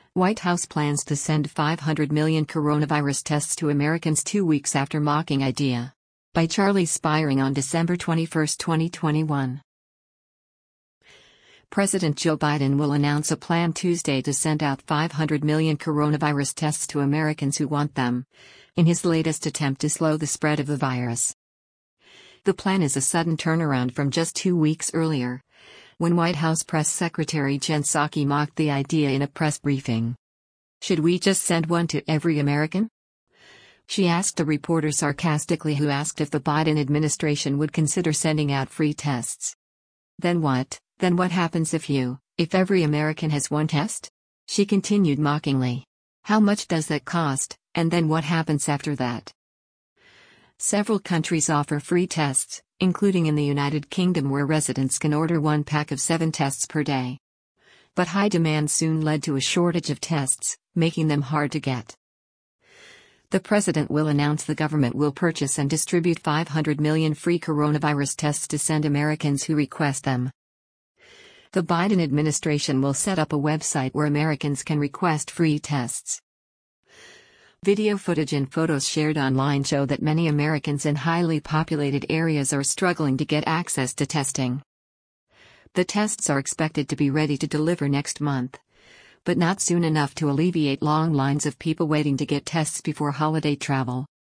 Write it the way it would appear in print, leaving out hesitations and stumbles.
White House plans to send 500 million coronavirus tests to Americans 2 weeks after mocking idea. By Charlie Spiring on December 21, 2021. President Joe Biden will announce a plan Tuesday to send out 500 million coronavirus tests to Americans who want them, in his latest attempt to slow the spread of the virus. The plan is a sudden turnaround from just 2 weeks earlier, when White House Press Secretary Jen Psaki mocked the idea in a press briefing. "Should we just send one to every American?" she asked a reporter sarcastically who asked if the Biden administration would consider sending out free tests. Then what happens if every American has one test?" she continued mockingly. "How much does that cost, and then what happens after that?" Several countries offer free tests, including in the United Kingdom where residents can order 1 pack of 7 tests per day. But high demand soon led to a shortage of tests, making them hard to get. The president will announce the government will purchase and distribute 500 million free coronavirus tests to send Americans who request them. The Biden administration will set up a website where Americans can request free tests. Video footage and photos shared online show that many Americans in highly populated areas are struggling to get access to testing. The tests are expected to be ready to deliver next month, but not soon enough to alleviate long lines of people waiting to get tests before holiday travel.